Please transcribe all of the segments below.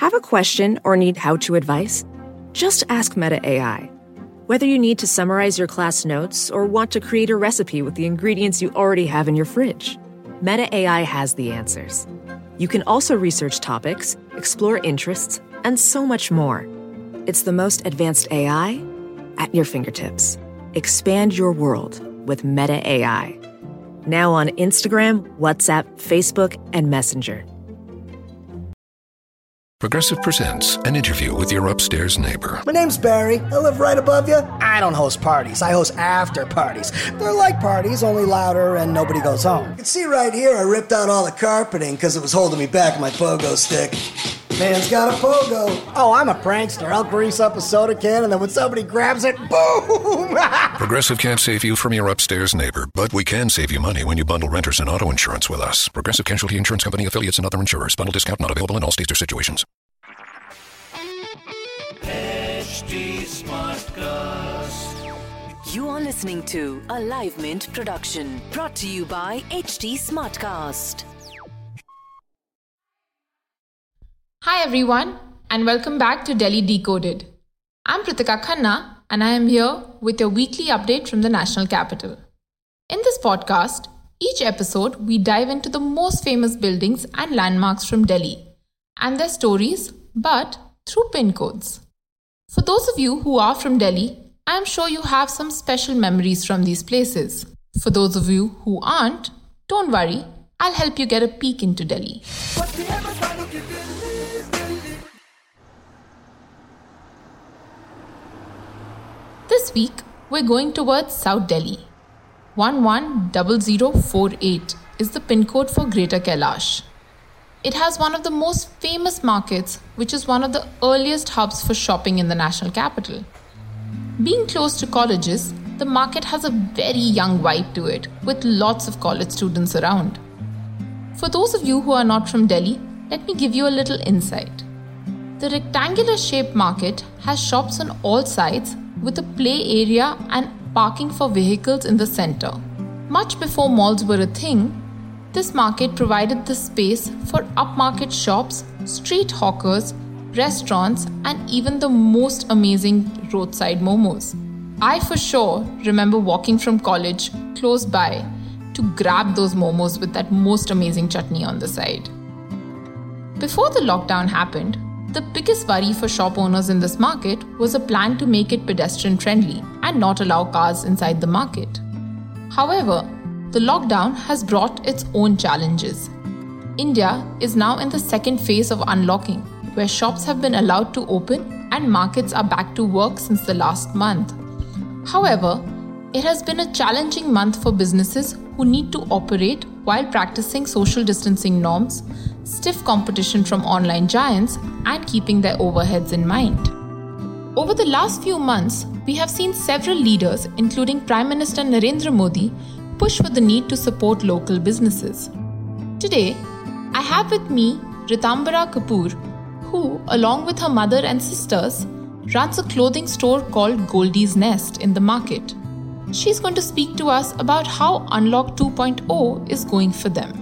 Have a question or need how-to advice? Just ask Meta AI. Whether you need to summarize your class notes or want to create a recipe with the ingredients you already have in your fridge, Meta AI has the answers. You can also research topics, explore interests, and so much more. It's the most advanced AI at your fingertips. Expand your world with Meta AI. Now on Instagram, WhatsApp, Facebook, and Messenger. Progressive presents an interview with your upstairs neighbor. My name's Barry. I live right above you. I don't host parties. I host after parties. They're like parties, only louder and nobody goes home. You can see right here I ripped out all the carpeting because it was holding me back with my pogo stick. Man's got a pogo. Oh, I'm a prankster. I'll grease up a soda can and then when somebody grabs it, boom! Progressive can't save you from your upstairs neighbor, but we can save you money when you bundle renters and auto insurance with us. Progressive Casualty Insurance Company, affiliates, and other insurers. Bundle discount not available in all states or situations. HD Smartcast. You are listening to a Live Mint production brought to you by HD Smartcast. Hi everyone and welcome back to Delhi Decoded. I'm Pritika Khanna and I am here with your weekly update from the national capital. In this podcast, each episode we dive into the most famous buildings and landmarks from Delhi and their stories, but through pin codes. For those of you who are from Delhi, I am sure you have some special memories from these places. For those of you who aren't, don't worry, I'll help you get a peek into Delhi. This week, we're going towards South Delhi. 110048 is the pin code for Greater Kailash. It has one of the most famous markets, which is one of the earliest hubs for shopping in the national capital. Being close to colleges, the market has a very young vibe to it, with lots of college students around. For those of you who are not from Delhi, let me give you a little insight. The rectangular-shaped market has shops on all sides with a play area and parking for vehicles in the center. Much before malls were a thing, this market provided the space for upmarket shops, street hawkers, restaurants, and even the most amazing roadside momos. I for sure remember walking from college close by to grab those momos with that most amazing chutney on the side. Before the lockdown happened, the biggest worry for shop owners in this market was a plan to make it pedestrian friendly and not allow cars inside the market. However, the lockdown has brought its own challenges. India is now in the second phase of unlocking, where shops have been allowed to open and markets are back to work since the last month. However, it has been a challenging month for businesses who need to operate while practicing social distancing norms, stiff competition from online giants, and keeping their overheads in mind. Over the last few months, we have seen several leaders, including Prime Minister Narendra Modi, push for the need to support local businesses. Today, I have with me Ritambara Kapoor, who, along with her mother and sisters, runs a clothing store called Goldie's Nest in the market. She's going to speak to us about how Unlock 2.0 is going for them.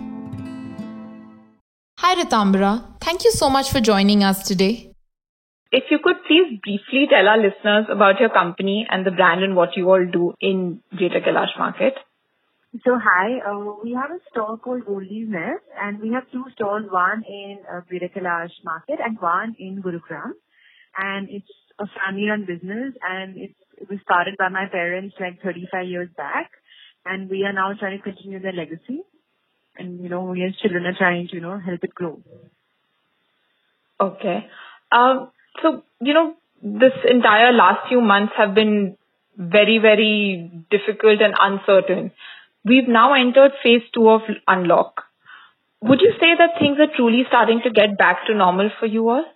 Hi Ritambara, thank you so much for joining us today. If you could please briefly tell our listeners about your company and the brand and what you all do in Greater Kailash Market. So hi, we have a store called Goldie's Nest and we have two stores, one in Greater Kailash Market and one in Gurugram. And it's a family-run business and it was started by my parents like 35 years back. And we are now trying to continue their legacy. And, we as children are trying to, help it grow. Okay. So, this entire last few months have been very, very difficult and uncertain. We've now entered phase 2 of Unlock. Would you say that things are truly starting to get back to normal for you all?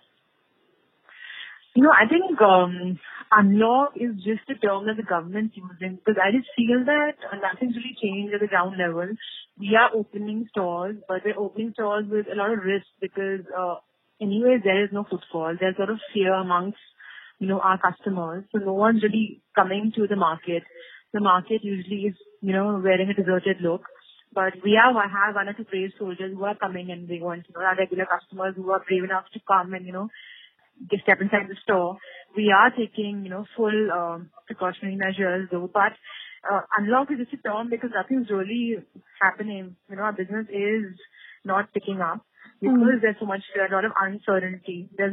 I think unlock is just a term that the government's using because I just feel that nothing's really changed at the ground level. We are opening stores, but we're opening stores with a lot of risk because anyways there is no footfall. There's a lot of fear amongst, our customers. So no one's really coming to the market. The market usually is, wearing a deserted look. But we have one or two brave soldiers who are coming and they want, our regular customers who are brave enough to come and, step inside the store. We are taking, full precautionary measures though, but unlock is just a term because nothing's really happening. Our business is not picking up because there's so much fear, a lot of uncertainty. There's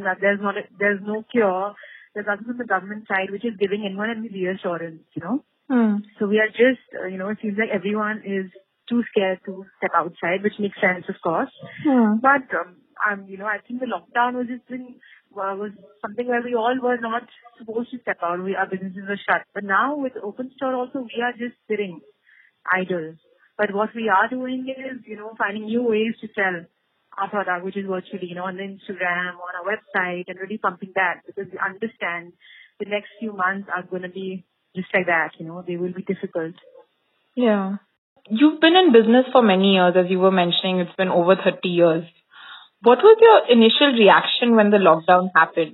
no cure. There's nothing from the government side which is giving anyone any reassurance, So we are just, it seems like everyone is too scared to step outside, which makes sense, of course. But, I think the lockdown was something where we all were not supposed to step out. Our businesses were shut. But now with open store also, we are just sitting idle. But what we are doing is, finding new ways to sell our product, which is virtually, on the Instagram, on our website, and really pumping that because we understand the next few months are going to be just like that, they will be difficult. Yeah. You've been in business for many years, as you were mentioning. It's been over 30 years. What was your initial reaction when the lockdown happened?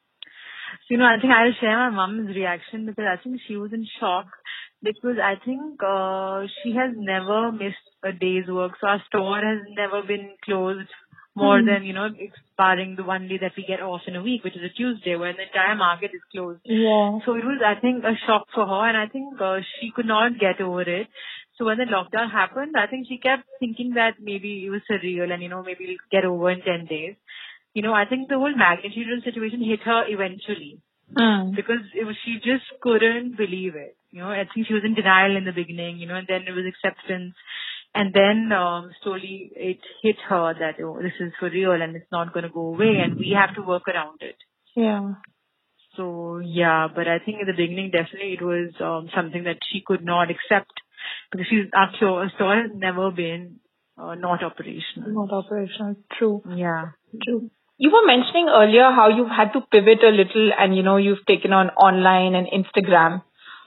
So, I think I'll share my mom's reaction because I think she was in shock because I think she has never missed a day's work. So our store has never been closed more than, barring the one day that we get off in a week, which is a Tuesday, where the entire market is closed. Yeah. So it was, I think, a shock for her, and I think she could not get over it. So when the lockdown happened, I think she kept thinking that maybe it was surreal and, maybe it'll get over in 10 days. I think the whole magnitude of the situation hit her eventually because she just couldn't believe it. I think she was in denial in the beginning, and then it was acceptance. And then slowly it hit her that, this is for real and it's not going to go away and we have to work around it. Yeah. So, yeah, but I think in the beginning, definitely it was something that she could not accept because our store has never been not operational. Not operational, true. Yeah. True. You were mentioning earlier how you've had to pivot a little and, you've taken on online and Instagram.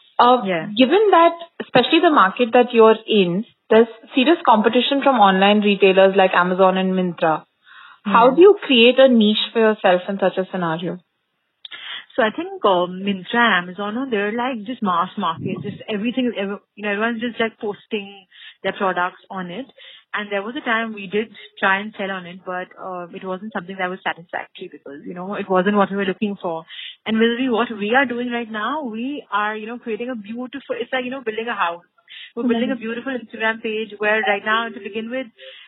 Given that, especially the market that you're in, there's serious competition from online retailers like Amazon and Myntra. How do you create a niche for yourself in such a scenario? So I think Myntra and Amazon, they're like just mass market. Just everything, everyone's just like posting their products on it. And there was a time we did try and sell on it, but it wasn't something that was satisfactory because, it wasn't what we were looking for. And really what we are doing right now, we are, creating a beautiful, it's like, building a house. We're building a beautiful Instagram page where right now, to begin with,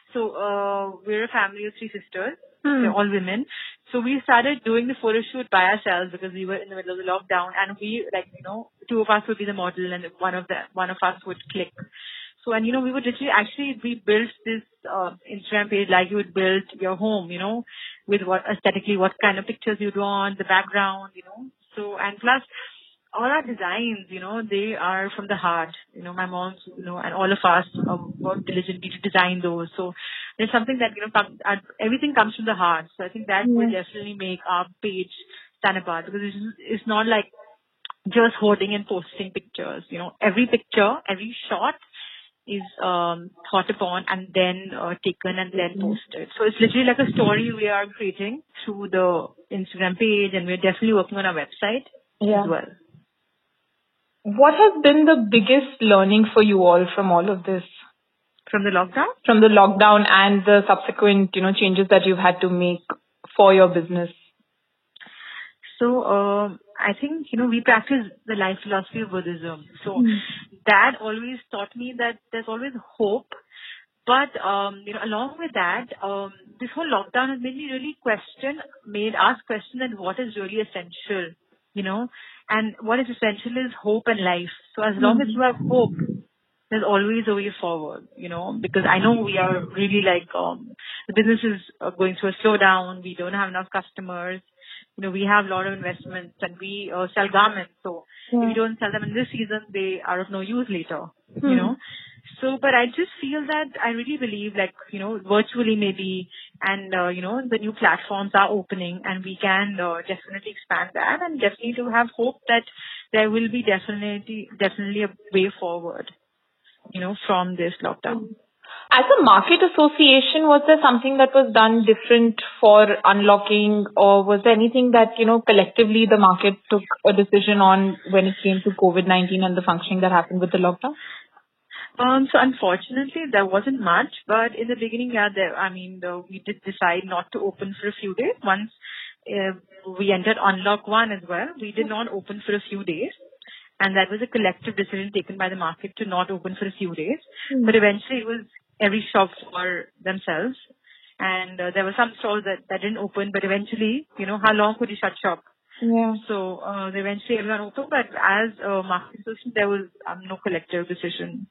so we're a family of 3 sisters. They're all women. So we started doing the photo shoot by ourselves because we were in the middle of the lockdown and we 2 of us would be the model and one of us would click. So, and we would we built this Instagram page like you would build your home, with aesthetically what kind of pictures you'd want, the background, So, and plus all our designs, they are from the heart. My mom's, and all of us work diligently to design those. So there's something that, everything comes from the heart. So I think that will definitely make our page stand apart because it's not like just hoarding and posting pictures. Every picture, every shot is thought upon and then taken and then posted. So it's literally like a story we are creating through the Instagram page and we're definitely working on our website as well. What has been the biggest learning for you all from all of this? From the lockdown? From the lockdown and the subsequent, changes that you've had to make for your business. So, I think, we practice the life philosophy of Buddhism. So that always taught me that there's always hope. But, along with that, this whole lockdown has made me really made us question that what is really essential, and what is essential is hope and life. So as long as you have hope, there's always a way forward, because I know we are really the business is going through a slowdown. We don't have enough customers. We have a lot of investments and we sell garments. So if we don't sell them in this season, they are of no use later, So, but I just feel that I really believe virtually maybe and, the new platforms are opening and we can definitely expand that and definitely to have hope that there will be definitely a way forward, from this lockdown. As a market association, was there something that was done different for unlocking or was there anything that, collectively the market took a decision on when it came to COVID-19 and the functioning that happened with the lockdown? So unfortunately, there wasn't much, but in the beginning, we did decide not to open for a few days. Once we entered Unlock 1 as well, we did not open for a few days. And that was a collective decision taken by the market to not open for a few days. But eventually it was every shop for themselves. And there were some stores that didn't open, but eventually, how long could you shut shop? Yeah. So eventually everyone opened, but as a marketing association, there was no collective decision.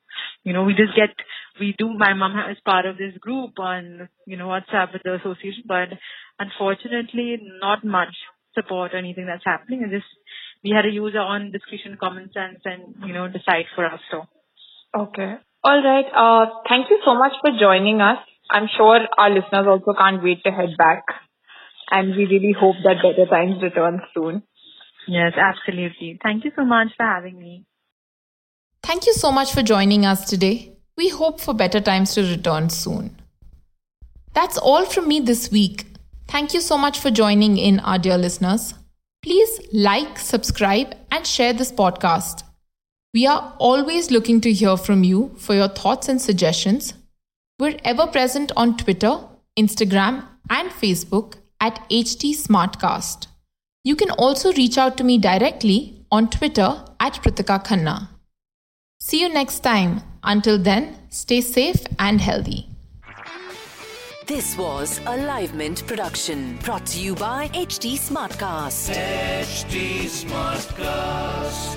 My mom is part of this group on, WhatsApp with the association, but unfortunately not much support or anything that's happening. And we had to use our own discretion, common sense and, decide for our store. Okay. All right. Thank you so much for joining us. I'm sure our listeners also can't wait to head back. And we really hope that better times return soon. Yes, absolutely. Thank you so much for having me. Thank you so much for joining us today. We hope for better times to return soon. That's all from me this week. Thank you so much for joining in, our dear listeners. Please like, subscribe, and share this podcast. We are always looking to hear from you for your thoughts and suggestions. We're ever present on Twitter, Instagram, and Facebook at HT Smartcast. You can also reach out to me directly on Twitter at Pritika Khanna. See you next time. Until then, stay safe and healthy. This was a Live Mint production brought to you by HT Smartcast. HT Smartcast.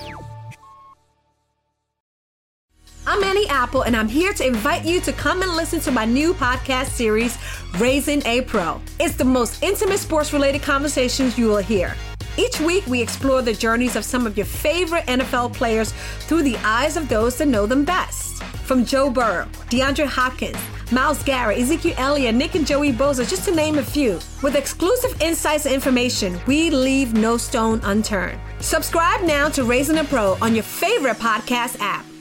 I'm Annie Apple, and I'm here to invite you to come and listen to my new podcast series, Raising a Pro. It's the most intimate sports-related conversations you will hear. Each week, we explore the journeys of some of your favorite NFL players through the eyes of those that know them best. From Joe Burrow, DeAndre Hopkins, Myles Garrett, Ezekiel Elliott, Nick and Joey Bosa, just to name a few. With exclusive insights and information, we leave no stone unturned. Subscribe now to Raising a Pro on your favorite podcast app.